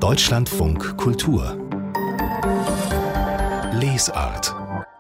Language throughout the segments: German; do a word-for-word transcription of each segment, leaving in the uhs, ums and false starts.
Deutschlandfunk Kultur Lesart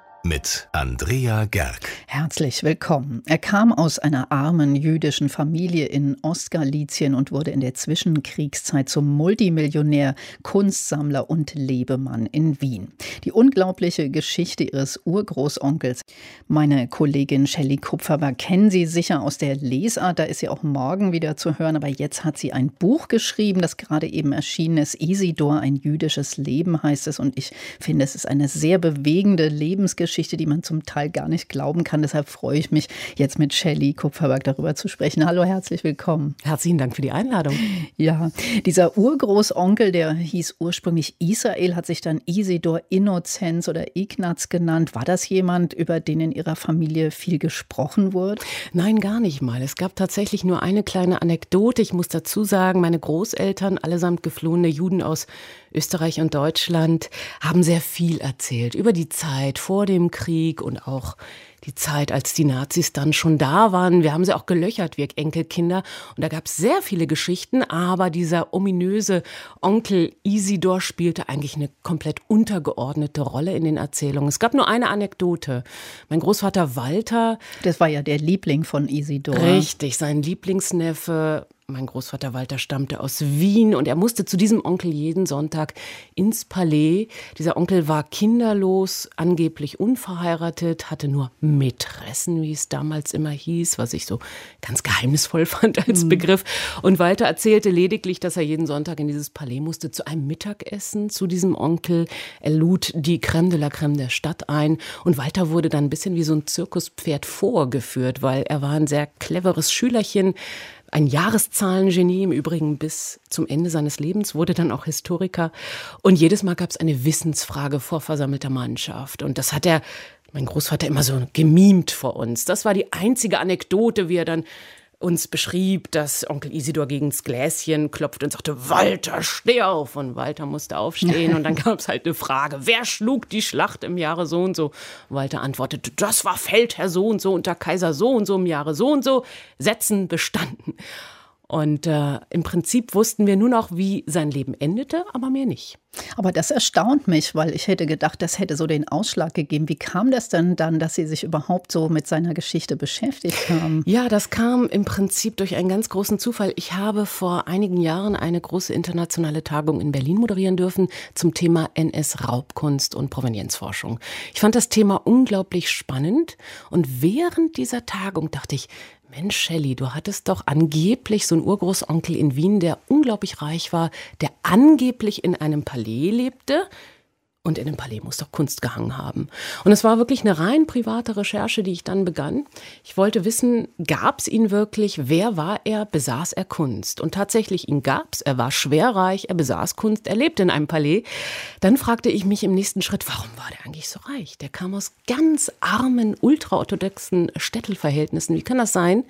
mit Andrea Gerg. Herzlich willkommen. Er kam aus einer armen jüdischen Familie in Ostgalizien und wurde in der Zwischenkriegszeit zum Multimillionär, Kunstsammler und Lebemann in Wien. Die unglaubliche Geschichte ihres Urgroßonkels. Meine Kollegin Shelley Kupferberg kennen Sie sicher aus der Lesart, da ist sie auch morgen wieder zu hören, aber jetzt hat sie ein Buch geschrieben, das gerade eben erschienen ist. Isidor, ein jüdisches Leben heißt es, und ich finde, es ist eine sehr bewegende Lebensgeschichte, die man zum Teil gar nicht glauben kann. Deshalb freue ich mich, jetzt mit Shelley Kupferberg darüber zu sprechen. Hallo, herzlich willkommen. Herzlichen Dank für die Einladung. Ja, dieser Urgroßonkel, der hieß ursprünglich Israel, hat sich dann Isidor Innozenz oder Ignaz genannt. War das jemand, über den in Ihrer Familie viel gesprochen wurde? Nein, gar nicht mal. Es gab tatsächlich nur eine kleine Anekdote. Ich muss dazu sagen, meine Großeltern, allesamt geflohene Juden aus Österreich und Deutschland, haben sehr viel erzählt über die Zeit vor dem Krieg und auch die Zeit, als die Nazis dann schon da waren. Wir haben sie auch gelöchert, wir Enkelkinder. Und da gab es sehr viele Geschichten, aber dieser ominöse Onkel Isidor spielte eigentlich eine komplett untergeordnete Rolle in den Erzählungen. Es gab nur eine Anekdote. Mein Großvater Walter... Das war ja der Liebling von Isidor. Richtig, sein Lieblingsneffe. Mein Großvater Walter stammte aus Wien und er musste zu diesem Onkel jeden Sonntag ins Palais. Dieser Onkel war kinderlos, angeblich unverheiratet, hatte nur Mätressen, wie es damals immer hieß, was ich so ganz geheimnisvoll fand als Begriff. Und Walter erzählte lediglich, dass er jeden Sonntag in dieses Palais musste zu einem Mittagessen zu diesem Onkel. Er lud die Crème de la Crème der Stadt ein und Walter wurde dann ein bisschen wie so ein Zirkuspferd vorgeführt, weil er war ein sehr cleveres Schülerchen, ein Jahreszahlengenie, im Übrigen bis zum Ende seines Lebens, wurde dann auch Historiker. Und jedes Mal gab es eine Wissensfrage vor versammelter Mannschaft. Und das hat er, mein Großvater, immer so gemimt vor uns. Das war die einzige Anekdote, wie er dann uns beschrieb, dass Onkel Isidor gegen das Gläschen klopfte und sagte, Walter, steh auf. Und Walter musste aufstehen. Und dann gab es halt eine Frage, wer schlug die Schlacht im Jahre so und so? Walter antwortete, das war Feldherr so und so unter Kaiser so und so im Jahre so und so. Sätzen bestanden. Und äh, im Prinzip wussten wir nur noch, wie sein Leben endete, aber mehr nicht. Aber das erstaunt mich, weil ich hätte gedacht, das hätte so den Ausschlag gegeben. Wie kam das denn dann, dass Sie sich überhaupt so mit seiner Geschichte beschäftigt haben? Ja, das kam im Prinzip durch einen ganz großen Zufall. Ich habe vor einigen Jahren eine große internationale Tagung in Berlin moderieren dürfen zum Thema N S-Raubkunst und Provenienzforschung. Ich fand das Thema unglaublich spannend und während dieser Tagung dachte ich, Mensch, Shelley, du hattest doch angeblich so einen Urgroßonkel in Wien, der unglaublich reich war, der angeblich in einem Palais lebte. Und in dem Palais muss doch Kunst gehangen haben. Und es war wirklich eine rein private Recherche, die ich dann begann. Ich wollte wissen, gab es ihn wirklich? Wer war er? Besaß er Kunst? Und tatsächlich, ihn gab es. Er war schwerreich, er besaß Kunst, er lebte in einem Palais. Dann fragte ich mich im nächsten Schritt, warum war der eigentlich so reich? Der kam aus ganz armen, ultraorthodoxen Städtelverhältnissen. Wie kann das sein?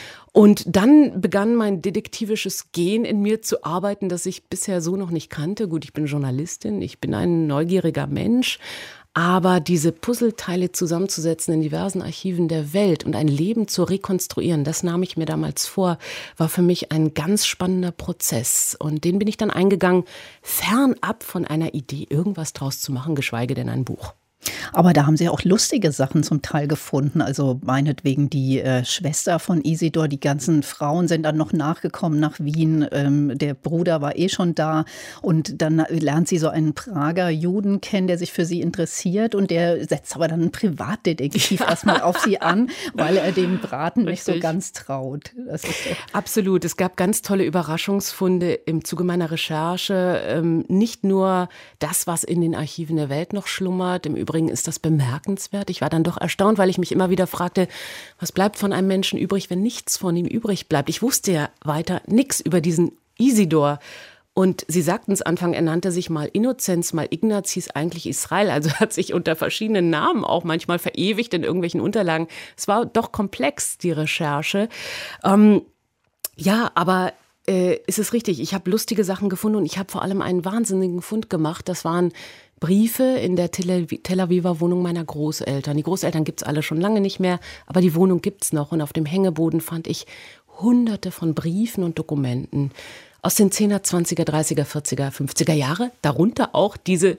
Und dann begann mein detektivisches Gen in mir zu arbeiten, das ich bisher so noch nicht kannte. Gut, ich bin Journalistin, ich bin ein neugieriger Mensch, aber diese Puzzleteile zusammenzusetzen in diversen Archiven der Welt und ein Leben zu rekonstruieren, das nahm ich mir damals vor, war für mich ein ganz spannender Prozess. Und den bin ich dann eingegangen, fernab von einer Idee, irgendwas draus zu machen, geschweige denn ein Buch. Aber da haben Sie auch lustige Sachen zum Teil gefunden. Also meinetwegen die äh, Schwester von Isidor, die ganzen Frauen sind dann noch nachgekommen nach Wien. Ähm, der Bruder war eh schon da. Und dann lernt sie so einen Prager Juden kennen, der sich für sie interessiert. Und der setzt aber dann einen Privatdetektiv erstmal auf sie an, weil er dem Braten nicht so ganz traut. Das ist Absolut. Es gab ganz tolle Überraschungsfunde im Zuge meiner Recherche. Ähm, nicht nur das, was in den Archiven der Welt noch schlummert. Im Übrigen ist das bemerkenswert. Ich war dann doch erstaunt, weil ich mich immer wieder fragte, was bleibt von einem Menschen übrig, wenn nichts von ihm übrig bleibt? Ich wusste ja weiter nichts über diesen Isidor. Und Sie sagten es Anfang, er nannte sich mal Innozenz, mal Ignaz, hieß eigentlich Israel. Also hat sich unter verschiedenen Namen auch manchmal verewigt in irgendwelchen Unterlagen. Es war doch komplex, die Recherche. Ähm, ja, aber äh, ist es richtig, ich habe lustige Sachen gefunden und ich habe vor allem einen wahnsinnigen Fund gemacht. Das waren Briefe in der Tel Aviver Wohnung meiner Großeltern. Die Großeltern gibt's alle schon lange nicht mehr, aber die Wohnung gibt's noch. Und auf dem Hängeboden fand ich hunderte von Briefen und Dokumenten aus den zehner, zwanziger, dreißiger, vierziger, fünfziger Jahre, darunter auch diese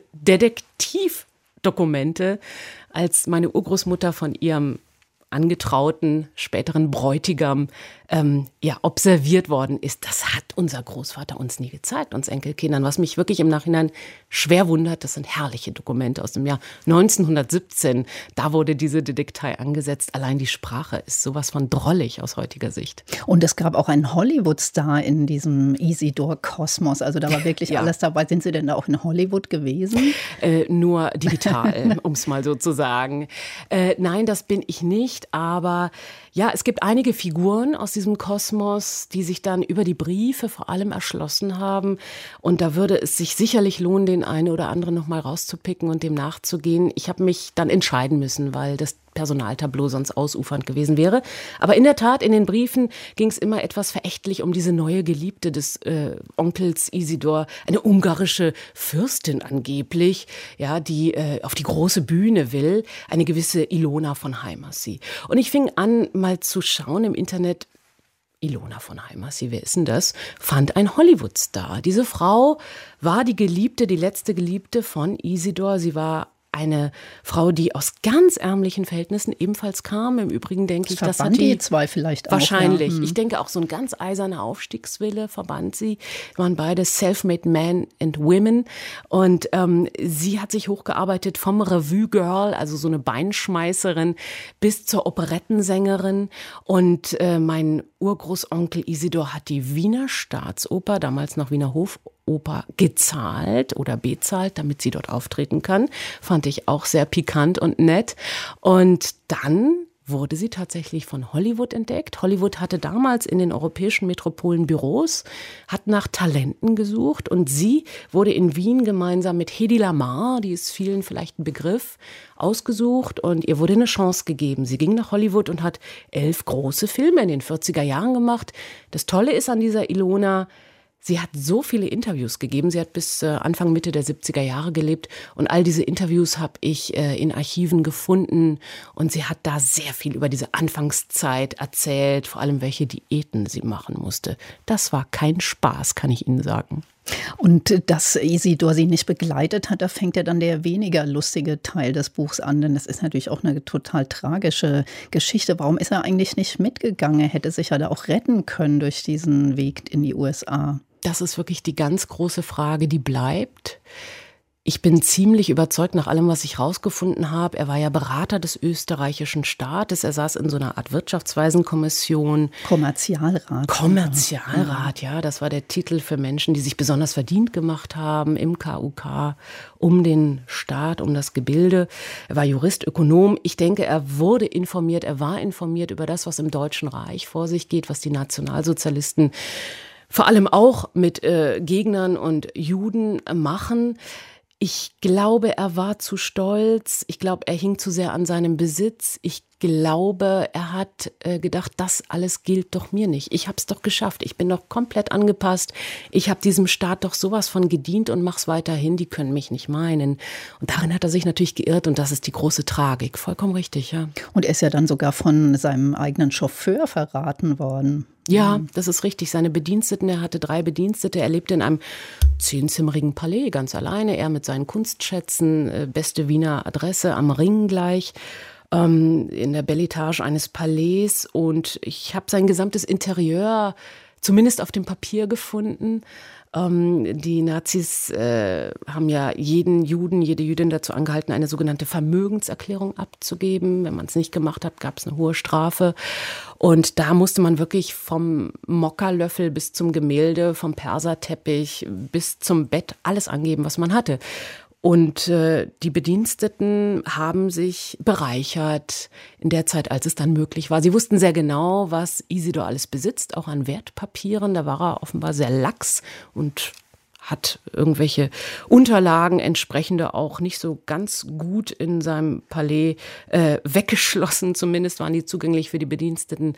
Detektivdokumente, als meine Urgroßmutter von ihrem angetrauten, späteren Bräutigam ähm, ja, observiert worden ist. Das hat unser Großvater uns nie gezeigt, uns Enkelkindern. Was mich wirklich im Nachhinein schwer wundert, das sind herrliche Dokumente aus dem Jahr neunzehnhundertsiebzehn. Da wurde diese Detektei angesetzt. Allein die Sprache ist sowas von drollig aus heutiger Sicht. Und es gab auch einen Hollywood-Star in diesem Isidor-Kosmos. Also da war wirklich ja. alles dabei. Sind Sie denn da auch in Hollywood gewesen? Äh, nur digital, um es mal so zu sagen. Äh, nein, das bin ich nicht. Aber ja, es gibt einige Figuren aus diesem Kosmos, die sich dann über die Briefe vor allem erschlossen haben. Und da würde es sich sicherlich lohnen, den einen oder anderen noch mal rauszupicken und dem nachzugehen. Ich habe mich dann entscheiden müssen, weil das Personaltableau sonst ausufernd gewesen wäre. Aber in der Tat, in den Briefen ging es immer etwas verächtlich um diese neue Geliebte des äh, Onkels Isidor, eine ungarische Fürstin angeblich, ja, die äh, auf die große Bühne will, eine gewisse Ilona von Heimersee. Und ich fing an, mal zu schauen im Internet. Ilona von Heimersee, wer ist denn das? Fand ein Hollywood-Star. Diese Frau war die Geliebte, die letzte Geliebte von Isidor. Sie war eine Frau, die aus ganz ärmlichen Verhältnissen ebenfalls kam. Im Übrigen denke ich, das hat die, die zwei vielleicht wahrscheinlich. auch. Ja. Ich denke auch, so ein ganz eiserner Aufstiegswille verband sie. Waren beide self-made men and women. Und ähm, sie hat sich hochgearbeitet vom Revue-Girl, also so eine Beinschmeißerin, bis zur Operettensängerin. Und äh, mein Urgroßonkel Isidor hat die Wiener Staatsoper, damals noch Wiener Hofoper, gezahlt oder bezahlt, damit sie dort auftreten kann. Fand ich auch sehr pikant und nett. Und dann wurde sie tatsächlich von Hollywood entdeckt. Hollywood hatte damals in den europäischen Metropolen Büros, hat nach Talenten gesucht und sie wurde in Wien gemeinsam mit Hedy Lamarr, die ist vielen vielleicht ein Begriff, ausgesucht und ihr wurde eine Chance gegeben. Sie ging nach Hollywood und hat elf große Filme in den vierziger Jahren gemacht. Das Tolle ist an dieser Ilona, sie hat so viele Interviews gegeben. Sie hat bis Anfang, Mitte der siebziger Jahre gelebt. Und all diese Interviews habe ich in Archiven gefunden. Und sie hat da sehr viel über diese Anfangszeit erzählt, vor allem welche Diäten sie machen musste. Das war kein Spaß, kann ich Ihnen sagen. Und dass Isidor sie nicht begleitet hat, da fängt ja dann der weniger lustige Teil des Buchs an. Denn das ist natürlich auch eine total tragische Geschichte. Warum ist er eigentlich nicht mitgegangen? Er hätte sich ja da auch retten können durch diesen Weg in die U S A. Das ist wirklich die ganz große Frage, die bleibt. Ich bin ziemlich überzeugt nach allem, was ich rausgefunden habe. Er war ja Berater des österreichischen Staates. Er saß in so einer Art Wirtschaftsweisenkommission. Kommerzialrat. Kommerzialrat, ja. Das war der Titel für Menschen, die sich besonders verdient gemacht haben im K U K, um den Staat, um das Gebilde. Er war Jurist, Ökonom. Ich denke, er wurde informiert, er war informiert über das, was im Deutschen Reich vor sich geht, was die Nationalsozialisten vor allem auch mit äh, Gegnern und Juden machen. Ich glaube, er war zu stolz. Ich glaube, er hing zu sehr an seinem Besitz. Ich glaube, er hat äh, gedacht, das alles gilt doch mir nicht. Ich habe es doch geschafft. Ich bin doch komplett angepasst. Ich habe diesem Staat doch sowas von gedient und mach's weiterhin. Die können mich nicht meinen. Und darin hat er sich natürlich geirrt und das ist die große Tragik. Vollkommen richtig, ja. Und er ist ja dann sogar von seinem eigenen Chauffeur verraten worden. Ja, das ist richtig. Seine Bediensteten, er hatte drei Bedienstete. Er lebte in einem zehnzimmerigen Palais, ganz alleine. Er mit seinen Kunstschätzen, beste Wiener Adresse am Ring gleich, ähm, in der Beletage eines Palais. Und ich habe sein gesamtes Interieur zumindest auf dem Papier gefunden. Ähm, die Nazis äh, haben ja jeden Juden, jede Jüdin dazu angehalten, eine sogenannte Vermögenserklärung abzugeben. Wenn man es nicht gemacht hat, gab es eine hohe Strafe. Und da musste man wirklich vom Mokkalöffel bis zum Gemälde, vom Perserteppich bis zum Bett alles angeben, was man hatte. Und äh, die Bediensteten haben sich bereichert in der Zeit, als es dann möglich war. Sie wussten sehr genau, was Isidor alles besitzt, auch an Wertpapieren. Da war er offenbar sehr lax und hat irgendwelche Unterlagen, entsprechende auch nicht so ganz gut in seinem Palais äh, weggeschlossen. Zumindest waren die zugänglich für die Bediensteten.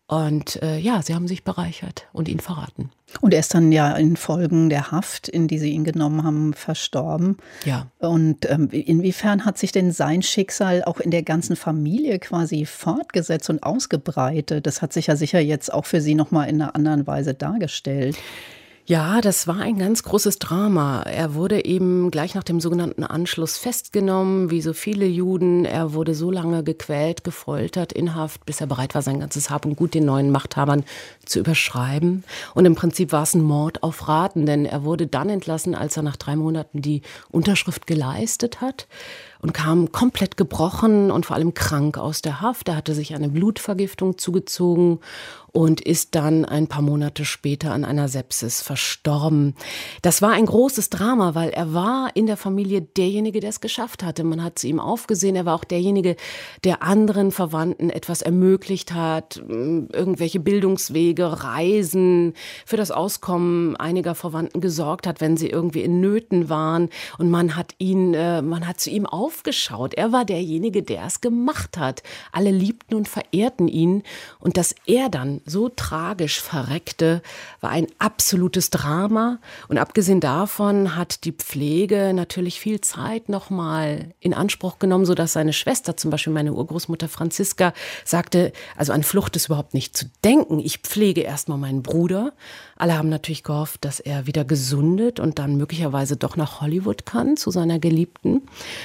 Und äh, ja, sie haben sich bereichert und ihn verraten. Und er ist dann ja in Folgen der Haft, in die sie ihn genommen haben, verstorben. Ja. Und ähm, inwiefern hat sich denn sein Schicksal auch in der ganzen Familie quasi fortgesetzt und ausgebreitet? Das hat sich ja sicher jetzt auch für Sie nochmal in einer anderen Weise dargestellt. Ja, das war ein ganz großes Drama. Er wurde eben gleich nach dem sogenannten Anschluss festgenommen, wie so viele Juden. Er wurde so lange gequält, gefoltert, in Haft, bis er bereit war, sein ganzes Hab und Gut den neuen Machthabern zu überschreiben. Und im Prinzip war es ein Mord auf Raten, denn er wurde dann entlassen, als er nach drei Monaten die Unterschrift geleistet hat. Und kam komplett gebrochen und vor allem krank aus der Haft. Er hatte sich eine Blutvergiftung zugezogen und ist dann ein paar Monate später an einer Sepsis verstorben. Das war ein großes Drama, weil er war in der Familie derjenige, der es geschafft hatte. Man hat zu ihm aufgesehen. Er war auch derjenige, der anderen Verwandten etwas ermöglicht hat, irgendwelche Bildungswege, Reisen, für das Auskommen einiger Verwandten gesorgt hat, wenn sie irgendwie in Nöten waren. Und man hat ihn, man hat zu ihm aufgesehen. Aufgeschaut. Er war derjenige, der es gemacht hat. Alle liebten und verehrten ihn. Und dass er dann so tragisch verreckte, war ein absolutes Drama. Und abgesehen davon hat die Pflege natürlich viel Zeit nochmal in Anspruch genommen, sodass seine Schwester, zum Beispiel meine Urgroßmutter Franziska, sagte, also an Flucht ist überhaupt nicht zu denken. Ich pflege erstmal meinen Bruder. Alle haben natürlich gehofft, dass er wieder gesundet und dann möglicherweise doch nach Hollywood kann, zu seiner Geliebten.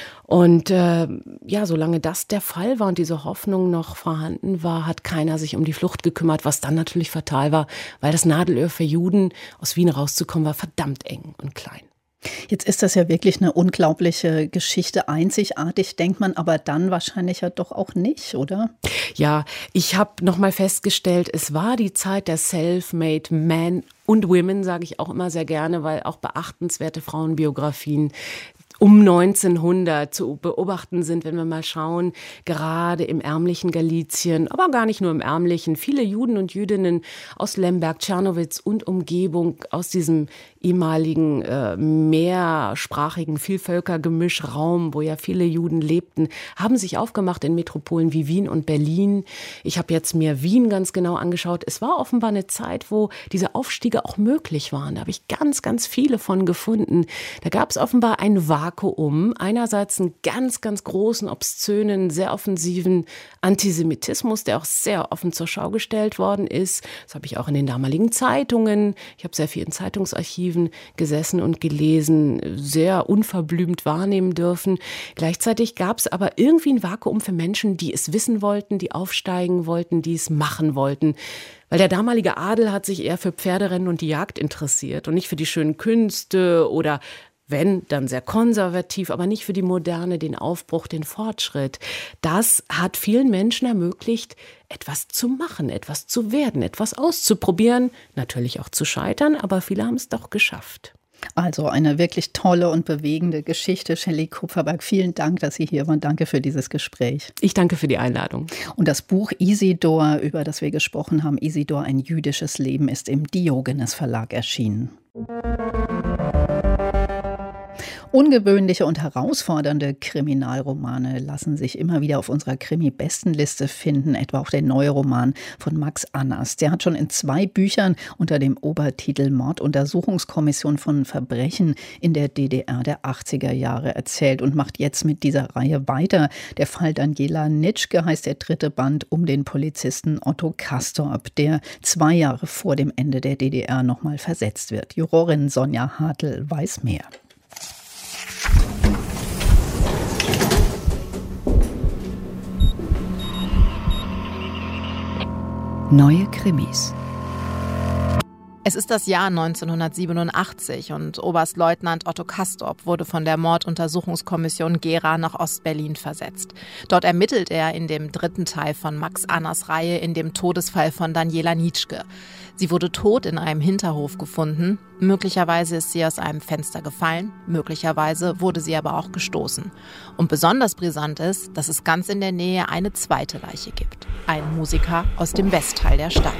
Und äh, ja, solange das der Fall war und diese Hoffnung noch vorhanden war, hat keiner sich um die Flucht gekümmert, was dann natürlich fatal war, weil das Nadelöhr für Juden, aus Wien rauszukommen, war verdammt eng und klein. Jetzt ist das ja wirklich eine unglaubliche Geschichte, einzigartig, denkt man, aber dann wahrscheinlich ja doch auch nicht, oder? Ja, ich habe noch mal festgestellt, es war die Zeit der Self-Made Men und Women, sage ich auch immer sehr gerne, weil auch beachtenswerte Frauenbiografien um neunzehnhundert zu beobachten sind, wenn wir mal schauen, gerade im ärmlichen Galizien, aber gar nicht nur im ärmlichen, viele Juden und Jüdinnen aus Lemberg, Czernowitz und Umgebung, aus diesem ehemaligen äh, mehrsprachigen Vielvölkergemischraum, wo ja viele Juden lebten, haben sich aufgemacht in Metropolen wie Wien und Berlin. Ich habe jetzt mir Wien ganz genau angeschaut. Es war offenbar eine Zeit, wo diese Aufstiege auch möglich waren. Da habe ich ganz, ganz viele von gefunden. Da gab es offenbar ein Vakuum. Einerseits einen ganz, ganz großen, obszönen, sehr offensiven Antisemitismus, der auch sehr offen zur Schau gestellt worden ist. Das habe ich auch in den damaligen Zeitungen. Ich habe sehr viel in Zeitungsarchiven gesessen und gelesen, sehr unverblümt wahrnehmen dürfen. Gleichzeitig gab es aber irgendwie ein Vakuum für Menschen, die es wissen wollten, die aufsteigen wollten, die es machen wollten. Weil der damalige Adel hat sich eher für Pferderennen und die Jagd interessiert und nicht für die schönen Künste oder wenn, dann sehr konservativ, aber nicht für die Moderne, den Aufbruch, den Fortschritt. Das hat vielen Menschen ermöglicht, etwas zu machen, etwas zu werden, etwas auszuprobieren, natürlich auch zu scheitern, aber viele haben es doch geschafft. Also eine wirklich tolle und bewegende Geschichte. Shelley Kupferberg, vielen Dank, dass Sie hier waren. Danke für dieses Gespräch. Ich danke für die Einladung. Und das Buch Isidor, über das wir gesprochen haben, Isidor, ein jüdisches Leben, ist im Diogenes Verlag erschienen. Ungewöhnliche und herausfordernde Kriminalromane lassen sich immer wieder auf unserer Krimi-Bestenliste finden, etwa auch der neue Roman von Max Annas. Der hat schon in zwei Büchern unter dem Obertitel Morduntersuchungskommission von Verbrechen in der D D R der achtziger Jahre erzählt und macht jetzt mit dieser Reihe weiter. Der Fall Daniela Nitschke heißt der dritte Band um den Polizisten Otto Castorp, der zwei Jahre vor dem Ende der D D R nochmal versetzt wird. Jurorin Sonja Hartl weiß mehr. Neue Krimis. Es ist das Jahr neunzehnhundertsiebenundachtzig und Oberstleutnant Otto Castorp wurde von der Morduntersuchungskommission Gera nach Ostberlin versetzt. Dort ermittelt er in dem dritten Teil von Max Annas Reihe in dem Todesfall von Daniela Nitschke. Sie wurde tot in einem Hinterhof gefunden. Möglicherweise ist sie aus einem Fenster gefallen, möglicherweise wurde sie aber auch gestoßen. Und besonders brisant ist, dass es ganz in der Nähe eine zweite Leiche gibt. Ein Musiker aus dem Westteil der Stadt.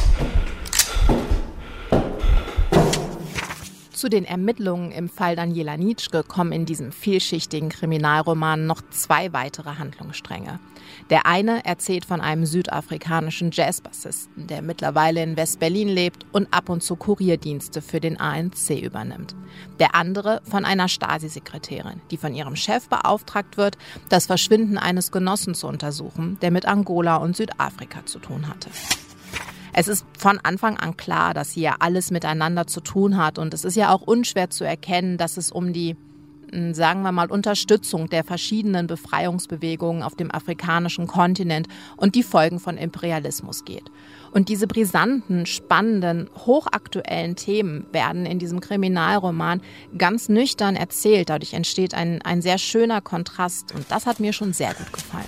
Zu den Ermittlungen im Fall Daniela Nitschke kommen in diesem vielschichtigen Kriminalroman noch zwei weitere Handlungsstränge. Der eine erzählt von einem südafrikanischen Jazzbassisten, der mittlerweile in West-Berlin lebt und ab und zu Kurierdienste für den A N C übernimmt. Der andere von einer Stasi-Sekretärin, die von ihrem Chef beauftragt wird, das Verschwinden eines Genossen zu untersuchen, der mit Angola und Südafrika zu tun hatte. Es ist von Anfang an klar, dass hier alles miteinander zu tun hat und es ist ja auch unschwer zu erkennen, dass es um die, sagen wir mal, Unterstützung der verschiedenen Befreiungsbewegungen auf dem afrikanischen Kontinent und die Folgen von Imperialismus geht. Und diese brisanten, spannenden, hochaktuellen Themen werden in diesem Kriminalroman ganz nüchtern erzählt. Dadurch entsteht ein, ein sehr schöner Kontrast und das hat mir schon sehr gut gefallen.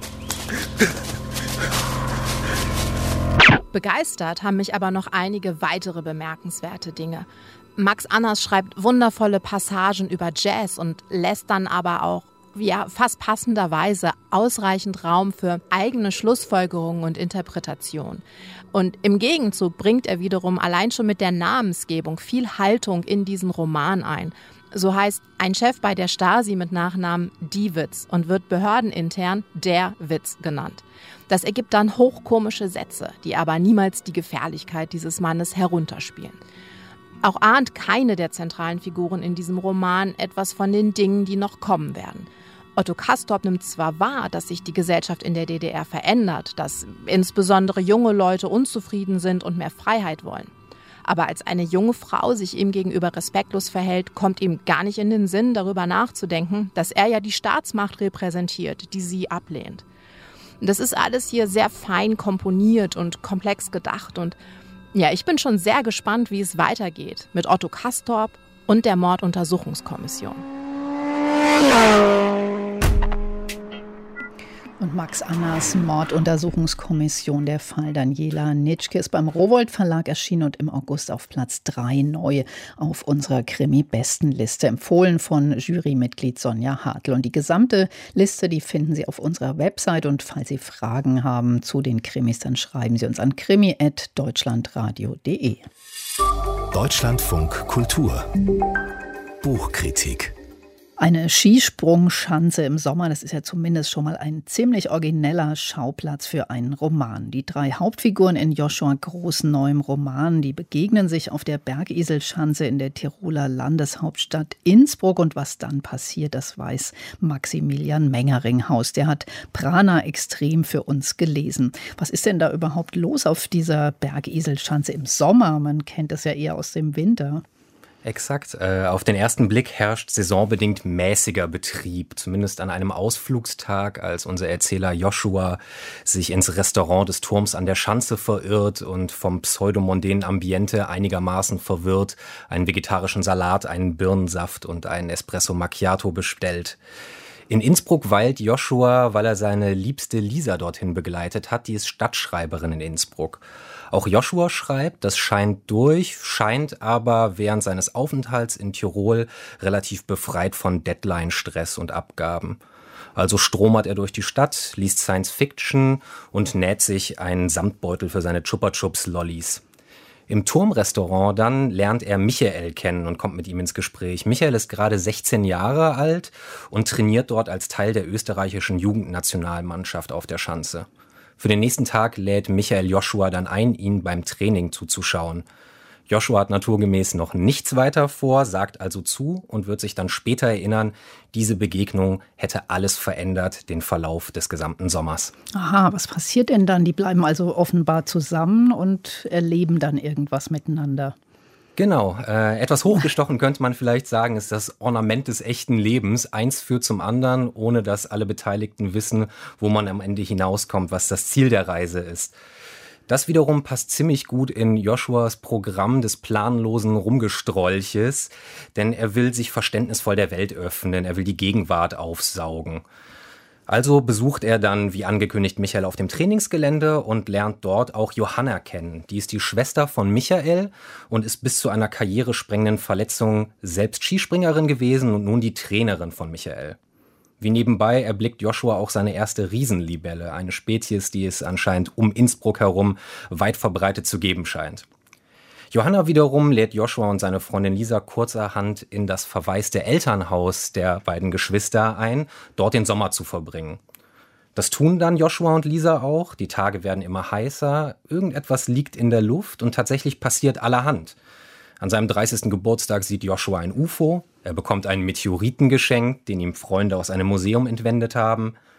Begeistert haben mich aber noch einige weitere bemerkenswerte Dinge. Max Annas schreibt wundervolle Passagen über Jazz und lässt dann aber auch, ja, fast passenderweise ausreichend Raum für eigene Schlussfolgerungen und Interpretation. Und im Gegenzug bringt er wiederum allein schon mit der Namensgebung viel Haltung in diesen Roman ein. So heißt ein Chef bei der Stasi mit Nachnamen Diewitz und wird behördenintern der Witz genannt. Das ergibt dann hochkomische Sätze, die aber niemals die Gefährlichkeit dieses Mannes herunterspielen. Auch ahnt keine der zentralen Figuren in diesem Roman etwas von den Dingen, die noch kommen werden. Otto Castorp nimmt zwar wahr, dass sich die Gesellschaft in der D D R verändert, dass insbesondere junge Leute unzufrieden sind und mehr Freiheit wollen. Aber als eine junge Frau sich ihm gegenüber respektlos verhält, kommt ihm gar nicht in den Sinn, darüber nachzudenken, dass er ja die Staatsmacht repräsentiert, die sie ablehnt. Das ist alles hier sehr fein komponiert und komplex gedacht und ja, ich bin schon sehr gespannt, wie es weitergeht mit Otto Castorp und der Morduntersuchungskommission. Und Max Annas Morduntersuchungskommission, der Fall Daniela Nitschke, ist beim Rowohlt Verlag erschienen und im August auf Platz drei neu auf unserer Krimi-Bestenliste, empfohlen von Jurymitglied Sonja Hartl. Und die gesamte Liste, die finden Sie auf unserer Website. Und falls Sie Fragen haben zu den Krimis, dann schreiben Sie uns an krimi at deutschlandradio punkt de. Deutschlandfunk Kultur Buchkritik. Eine Skisprungschanze im Sommer, das ist ja zumindest schon mal ein ziemlich origineller Schauplatz für einen Roman. Die drei Hauptfiguren in Joshua Groß' neuem Roman, die begegnen sich auf der Bergiselschanze in der Tiroler Landeshauptstadt Innsbruck. Und was dann passiert, das weiß Maximilian Mengeringhaus. Der hat Prana Extrem für uns gelesen. Was ist denn da überhaupt los auf dieser Bergiselschanze im Sommer? Man kennt das ja eher aus dem Winter. Exakt. Äh, auf den ersten Blick herrscht saisonbedingt mäßiger Betrieb, zumindest an einem Ausflugstag, als unser Erzähler Joshua sich ins Restaurant des Turms an der Schanze verirrt und vom pseudomondänen Ambiente einigermaßen verwirrt einen vegetarischen Salat, einen Birnensaft und einen Espresso Macchiato bestellt. In Innsbruck weilt Joshua, weil er seine liebste Lisa dorthin begleitet hat, die ist Stadtschreiberin in Innsbruck. Auch Joshua schreibt, das scheint durch, scheint aber während seines Aufenthalts in Tirol relativ befreit von Deadline-Stress und Abgaben. Also stromert er durch die Stadt, liest Science-Fiction und näht sich einen Samtbeutel für seine Chupa-Chups-Lollis. Im Turmrestaurant dann lernt er Michael kennen und kommt mit ihm ins Gespräch. Michael ist gerade sechzehn Jahre alt und trainiert dort als Teil der österreichischen Jugendnationalmannschaft auf der Schanze. Für den nächsten Tag lädt Michael Joshua dann ein, ihn beim Training zuzuschauen. Joshua hat naturgemäß noch nichts weiter vor, sagt also zu und wird sich dann später erinnern, diese Begegnung hätte alles verändert, den Verlauf des gesamten Sommers. Aha, was passiert denn dann? Die bleiben also offenbar zusammen und erleben dann irgendwas miteinander. Genau, äh, etwas hochgestochen könnte man vielleicht sagen, ist das Ornament des echten Lebens. Eins führt zum anderen, ohne dass alle Beteiligten wissen, wo man am Ende hinauskommt, was das Ziel der Reise ist. Das wiederum passt ziemlich gut in Joshuas Programm des planlosen Rumgestrolches, denn er will sich verständnisvoll der Welt öffnen, er will die Gegenwart aufsaugen. Also besucht er dann, wie angekündigt, Michael auf dem Trainingsgelände und lernt dort auch Johanna kennen. Die ist die Schwester von Michael und ist bis zu einer karrieresprengenden Verletzung selbst Skispringerin gewesen und nun die Trainerin von Michael. Wie nebenbei erblickt Joshua auch seine erste Riesenlibelle, eine Spezies, die es anscheinend um Innsbruck herum weit verbreitet zu geben scheint. Johanna wiederum lädt Joshua und seine Freundin Lisa kurzerhand in das verwaiste Elternhaus der beiden Geschwister ein, dort den Sommer zu verbringen. Das tun dann Joshua und Lisa auch, die Tage werden immer heißer, irgendetwas liegt in der Luft und tatsächlich passiert allerhand. An seinem dreißigsten Geburtstag sieht Joshua ein U F O, er bekommt einen Meteoriten geschenkt, den ihm Freunde aus einem Museum entwendet haben.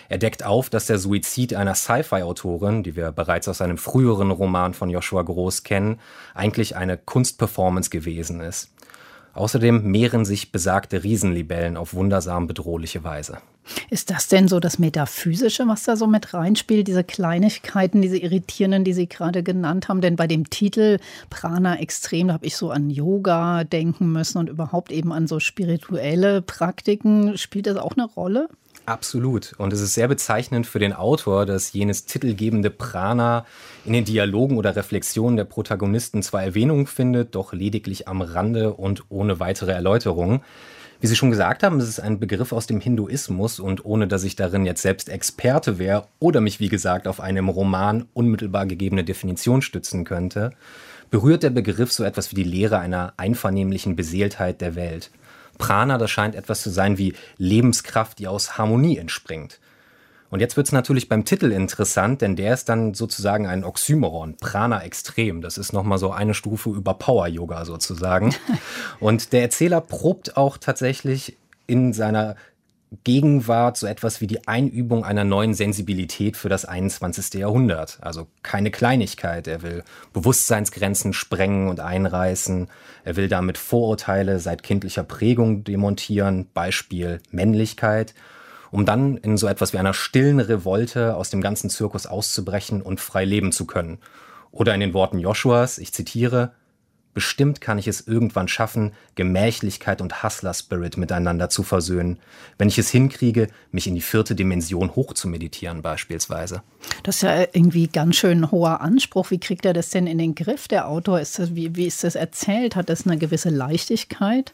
Er deckt auf, dass der Suizid einer Sci-Fi-Autorin, die wir bereits aus einem früheren Roman von Joshua Gross kennen, eigentlich eine Kunstperformance gewesen ist. Außerdem mehren sich besagte Riesenlibellen auf wundersam bedrohliche Weise. Ist das denn so das Metaphysische, was da so mit reinspielt, diese Kleinigkeiten, diese irritierenden, die Sie gerade genannt haben? Denn bei dem Titel Prana Extrem, da habe ich so an Yoga denken müssen und überhaupt eben an so spirituelle Praktiken. Spielt das auch eine Rolle? Absolut. Und es ist sehr bezeichnend für den Autor, dass jenes titelgebende Prana in den Dialogen oder Reflexionen der Protagonisten zwar Erwähnung findet, doch lediglich am Rande und ohne weitere Erläuterung. Wie Sie schon gesagt haben, es ist ein Begriff aus dem Hinduismus und ohne dass ich darin jetzt selbst Experte wäre oder mich, wie gesagt, auf eine im Roman unmittelbar gegebene Definition stützen könnte, berührt der Begriff so etwas wie die Lehre einer einvernehmlichen Beseeltheit der Welt. Prana, das scheint etwas zu sein wie Lebenskraft, die aus Harmonie entspringt. Und jetzt wird es natürlich beim Titel interessant, denn der ist dann sozusagen ein Oxymoron, Prana Extrem. Das ist nochmal so eine Stufe über Power-Yoga sozusagen. Und der Erzähler probt auch tatsächlich in seiner Gegenwart so etwas wie die Einübung einer neuen Sensibilität für das einundzwanzigste Jahrhundert. Also keine Kleinigkeit. Er will Bewusstseinsgrenzen sprengen und einreißen. Er will damit Vorurteile seit kindlicher Prägung demontieren, Beispiel Männlichkeit, um dann in so etwas wie einer stillen Revolte aus dem ganzen Zirkus auszubrechen und frei leben zu können. Oder in den Worten Joshuas, ich zitiere: Bestimmt kann ich es irgendwann schaffen, Gemächlichkeit und Hustler-Spirit miteinander zu versöhnen, wenn ich es hinkriege, mich in die vierte Dimension hoch zu meditieren beispielsweise. Das ist ja irgendwie ganz schön hoher Anspruch. Wie kriegt er das denn in den Griff, der Autor? Ist das, wie, wie ist das erzählt? Hat das eine gewisse Leichtigkeit?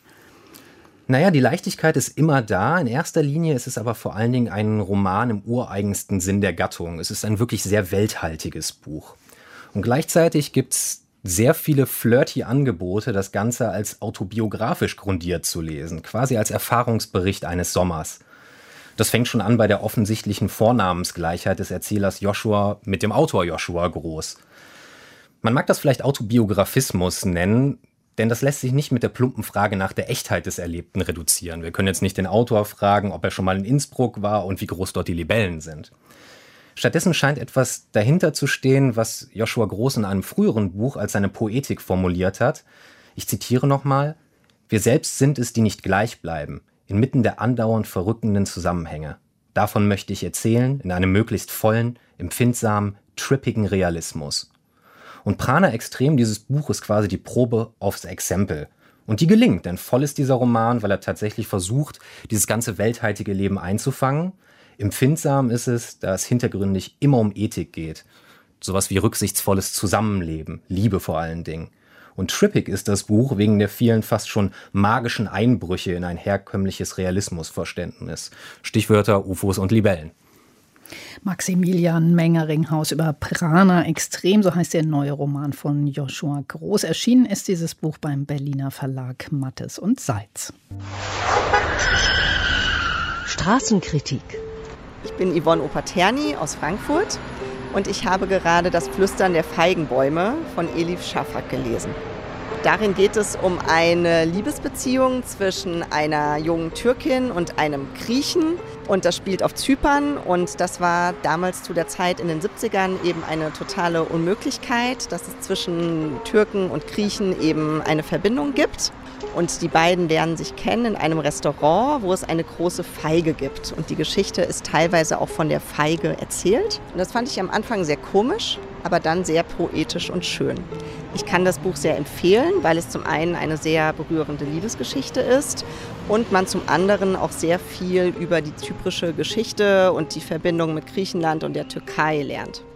Naja, die Leichtigkeit ist immer da. In erster Linie ist es aber vor allen Dingen ein Roman im ureigensten Sinn der Gattung. Es ist ein wirklich sehr welthaltiges Buch. Und gleichzeitig gibt's sehr viele flirty Angebote, das Ganze als autobiografisch grundiert zu lesen, quasi als Erfahrungsbericht eines Sommers. Das fängt schon an bei der offensichtlichen Vornamensgleichheit des Erzählers Joshua mit dem Autor Joshua Gross. Man mag das vielleicht Autobiografismus nennen, denn das lässt sich nicht mit der plumpen Frage nach der Echtheit des Erlebten reduzieren. Wir können jetzt nicht den Autor fragen, ob er schon mal in Innsbruck war und wie groß dort die Libellen sind. Stattdessen scheint etwas dahinter zu stehen, was Joshua Gross in einem früheren Buch als seine Poetik formuliert hat. Ich zitiere nochmal: Wir selbst sind es, die nicht gleich bleiben, inmitten der andauernd verrückenden Zusammenhänge. Davon möchte ich erzählen, in einem möglichst vollen, empfindsamen, trippigen Realismus. Und Prana Extrem, dieses Buch, ist quasi die Probe aufs Exempel. Und die gelingt, denn voll ist dieser Roman, weil er tatsächlich versucht, dieses ganze welthaltige Leben einzufangen. Empfindsam ist es, da es hintergründig immer um Ethik geht. Sowas wie rücksichtsvolles Zusammenleben, Liebe vor allen Dingen. Und trippig ist das Buch wegen der vielen fast schon magischen Einbrüche in ein herkömmliches Realismusverständnis. Stichwörter U F Os und Libellen. Maximilian Mengeringhaus über Prana Extrem, so heißt der neue Roman von Joshua Gross. Erschienen ist dieses Buch beim Berliner Verlag Mattes und Seitz. Straßenkritik. Ich bin Yvonne Opaterni aus Frankfurt und ich habe gerade Das Flüstern der Feigenbäume von Elif Shafak gelesen. Darin geht es um eine Liebesbeziehung zwischen einer jungen Türkin und einem Griechen. Und das spielt auf Zypern. Und das war damals zu der Zeit in den siebzigern eben eine totale Unmöglichkeit, dass es zwischen Türken und Griechen eben eine Verbindung gibt. Und die beiden lernen sich kennen in einem Restaurant, wo es eine große Feige gibt. Und die Geschichte ist teilweise auch von der Feige erzählt. Und das fand ich am Anfang sehr komisch, aber dann sehr poetisch und schön. Ich kann das Buch sehr empfehlen, weil es zum einen eine sehr berührende Liebesgeschichte ist und man zum anderen auch sehr viel über die zyprische Geschichte und die Verbindung mit Griechenland und der Türkei lernt.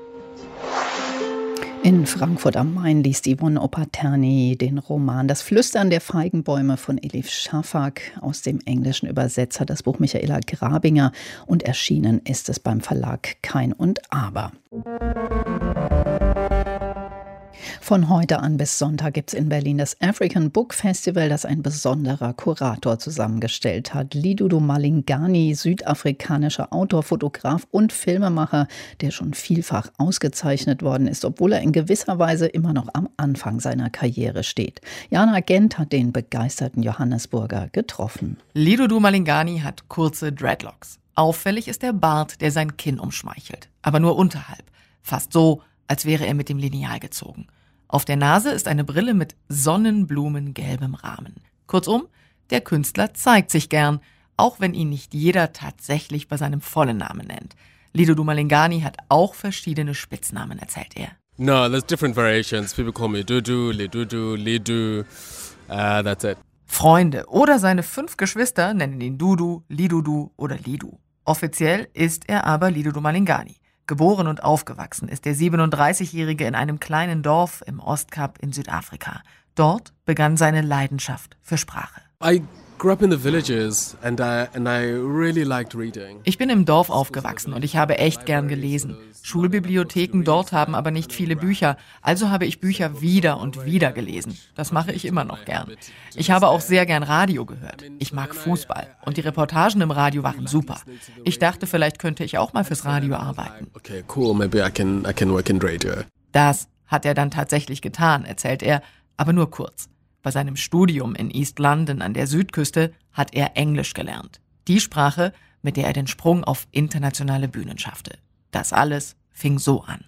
In Frankfurt am Main liest Yvonne Opaterni den Roman Das Flüstern der Feigenbäume von Elif Shafak, aus dem Englischen Übersetzer das Buch Michaela Grabinger, und erschienen ist es beim Verlag Kein und Aber. Von heute an bis Sonntag gibt es in Berlin das African Book Festival, das ein besonderer Kurator zusammengestellt hat. Lidudu Malingani, südafrikanischer Autor, Fotograf und Filmemacher, der schon vielfach ausgezeichnet worden ist, obwohl er in gewisser Weise immer noch am Anfang seiner Karriere steht. Jana Gent hat den begeisterten Johannesburger getroffen. Lidudu Malingani hat kurze Dreadlocks. Auffällig ist der Bart, der sein Kinn umschmeichelt, aber nur unterhalb. Fast so, als wäre er mit dem Lineal gezogen. Auf der Nase ist eine Brille mit sonnenblumengelbem Rahmen. Kurzum, der Künstler zeigt sich gern, auch wenn ihn nicht jeder tatsächlich bei seinem vollen Namen nennt. Lidudu Malingani hat auch verschiedene Spitznamen, erzählt er. No, there's different variations. People call me Dudu, Lidudu, Lidu. Uh, that's it. Freunde oder seine fünf Geschwister nennen ihn Dudu, Lidudu oder Lidu. Offiziell ist er aber Lidudu Malingani. Geboren und aufgewachsen ist der siebenunddreißigjährige in einem kleinen Dorf im Ostkap in Südafrika. Dort begann seine Leidenschaft für Sprache. I grew up in the villages and I, and I really liked reading. Ich bin im Dorf aufgewachsen und ich habe echt gern gelesen. Schulbibliotheken dort haben aber nicht viele Bücher, also habe ich Bücher wieder und wieder gelesen. Das mache ich immer noch gern. Ich habe auch sehr gern Radio gehört. Ich mag Fußball und die Reportagen im Radio waren super. Ich dachte, vielleicht könnte ich auch mal fürs Radio arbeiten. Okay, cool, maybe I can, I can work in radio. Das hat er dann tatsächlich getan, erzählt er, aber nur kurz. Bei seinem Studium in East London an der Südküste hat er Englisch gelernt. Die Sprache, mit der er den Sprung auf internationale Bühnen schaffte. Das alles fing so an.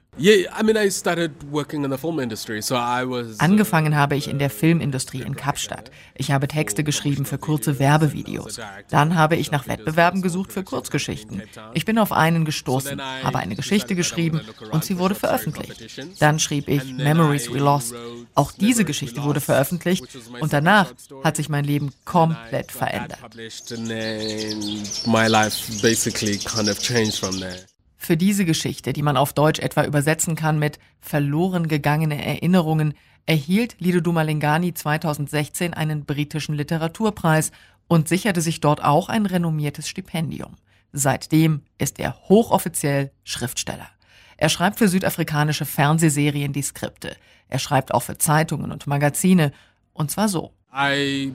Angefangen habe ich in der Filmindustrie in Kapstadt. Ich habe Texte geschrieben für kurze Werbevideos. Dann habe ich nach Wettbewerben gesucht für Kurzgeschichten. Ich bin auf einen gestoßen, habe eine Geschichte geschrieben und sie wurde veröffentlicht. Dann schrieb ich Memories We Lost. Auch diese Geschichte wurde veröffentlicht und danach hat sich mein Leben komplett verändert. Für diese Geschichte, die man auf Deutsch etwa übersetzen kann mit verloren gegangene Erinnerungen, erhielt Lidudu Malingani zweitausendsechzehn einen britischen Literaturpreis und sicherte sich dort auch ein renommiertes Stipendium. Seitdem ist er hochoffiziell Schriftsteller. Er schreibt für südafrikanische Fernsehserien die Skripte. Er schreibt auch für Zeitungen und Magazine, und zwar so. I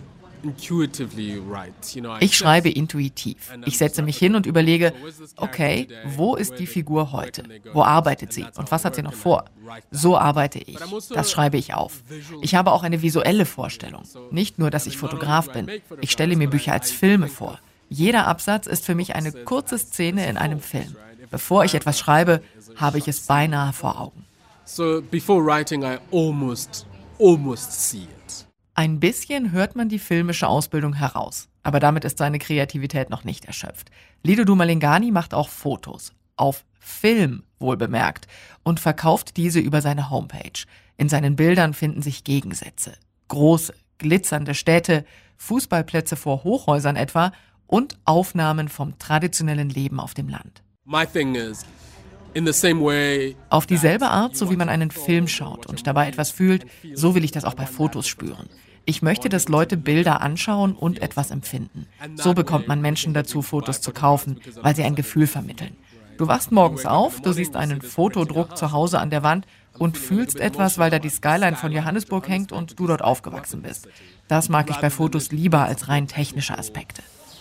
Ich schreibe intuitiv. Ich setze mich hin und überlege, okay, wo ist die Figur heute? Wo arbeitet sie? Und was hat sie noch vor? So arbeite ich. Das schreibe ich auf. Ich habe auch eine visuelle Vorstellung. Nicht nur, dass ich Fotograf bin. Ich stelle mir Bücher als Filme vor. Jeder Absatz ist für mich eine kurze Szene in einem Film. Bevor ich etwas schreibe, habe ich es beinahe vor Augen. So before writing, I almost, almost see it. Ein bisschen hört man die filmische Ausbildung heraus, aber damit ist seine Kreativität noch nicht erschöpft. Lidudu Malingani macht auch Fotos, auf Film wohlbemerkt, und verkauft diese über seine Homepage. In seinen Bildern finden sich Gegensätze. Große, glitzernde Städte, Fußballplätze vor Hochhäusern etwa und Aufnahmen vom traditionellen Leben auf dem Land. My thing is, in the same way, auf dieselbe Art, so wie man einen Film schaut und dabei etwas fühlt, so will ich das auch bei Fotos spüren. Ich möchte, dass Leute Bilder anschauen und etwas empfinden. So bekommt man Menschen dazu, Fotos zu kaufen, weil sie ein Gefühl vermitteln. Du wachst morgens auf, du siehst einen Fotodruck zu Hause an der Wand und fühlst etwas, weil da die Skyline von Johannesburg hängt und du dort aufgewachsen bist. Das mag ich bei Fotos lieber als rein technische Aspekte.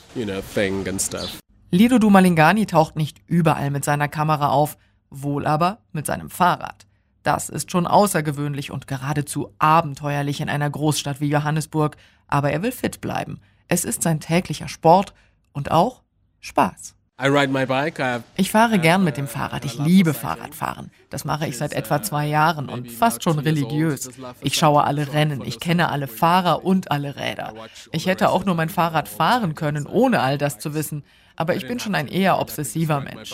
Lidudu Malingani taucht nicht überall mit seiner Kamera auf, wohl aber mit seinem Fahrrad. Das ist schon außergewöhnlich und geradezu abenteuerlich in einer Großstadt wie Johannesburg, aber er will fit bleiben. Es ist sein täglicher Sport und auch Spaß. Ich fahre gern mit dem Fahrrad. Ich liebe Fahrradfahren. Das mache ich seit etwa zwei Jahren und fast schon religiös. Ich schaue alle Rennen, ich kenne alle Fahrer und alle Räder. Ich hätte auch nur mein Fahrrad fahren können, ohne all das zu wissen. Aber ich bin schon ein eher obsessiver Mensch.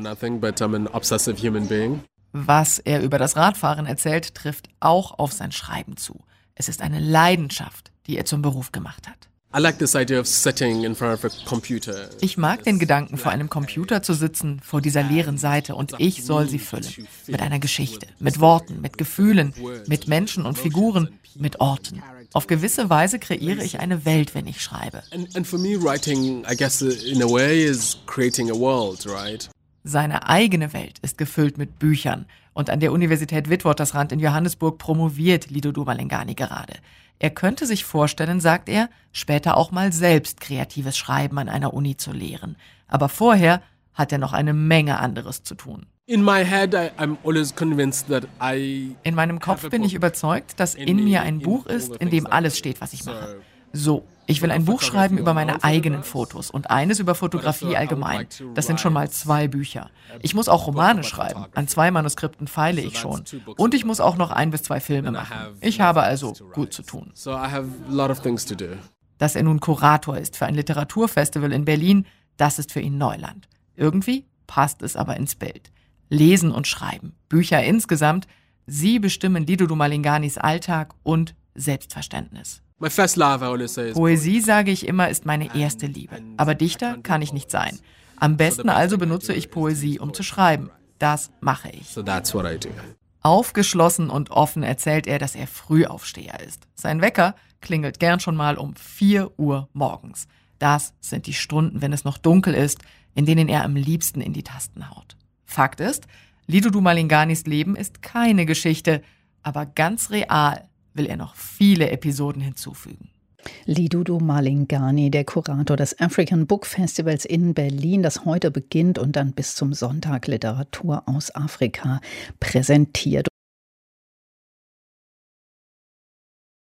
Was er über das Radfahren erzählt, trifft auch auf sein Schreiben zu. Es ist eine Leidenschaft, die er zum Beruf gemacht hat. Ich mag den Gedanken, vor einem Computer zu sitzen, vor dieser leeren Seite, und ich soll sie füllen. Mit einer Geschichte, mit Worten, mit Gefühlen, mit Menschen und Figuren, mit Orten. Auf gewisse Weise kreiere ich eine Welt, wenn ich schreibe. Seine eigene Welt ist gefüllt mit Büchern Und an der Universität Witwatersrand in Johannesburg promoviert Lidudu Malingani gerade. Er könnte sich vorstellen, sagt er, später auch mal selbst kreatives Schreiben an einer Uni zu lehren. Aber vorher hat er noch eine Menge anderes zu tun. In my head, I, I'm always convinced that I In meinem Kopf bin ich überzeugt, dass in mir ein Buch ist, in dem alles steht, was ich mache. So, ich will ein Buch schreiben über meine eigenen Fotos und eines über Fotografie allgemein. Das sind schon mal zwei Bücher. Ich muss auch Romane schreiben. An zwei Manuskripten feile ich schon. Und ich muss auch noch ein bis zwei Filme machen. Ich habe also gut zu tun. Dass er nun Kurator ist für ein Literaturfestival in Berlin, das ist für ihn Neuland. Irgendwie passt es aber ins Bild. Lesen und Schreiben, Bücher insgesamt, sie bestimmen Lidudu Malinganis Alltag und Selbstverständnis. Poesie, sage ich immer, ist meine erste Liebe. Aber Dichter kann ich nicht sein. Am besten also benutze ich Poesie, um zu schreiben. Das mache ich. Aufgeschlossen und offen erzählt er, dass er Frühaufsteher ist. Sein Wecker klingelt gern schon mal um vier Uhr morgens. Das sind die Stunden, wenn es noch dunkel ist, in denen er am liebsten in die Tasten haut. Fakt ist, Lidudu Malinganis Leben ist keine Geschichte, aber ganz real will er noch viele Episoden hinzufügen. Lidudu Malingani, der Kurator des African Book Festivals in Berlin, das heute beginnt und dann bis zum Sonntag Literatur aus Afrika präsentiert.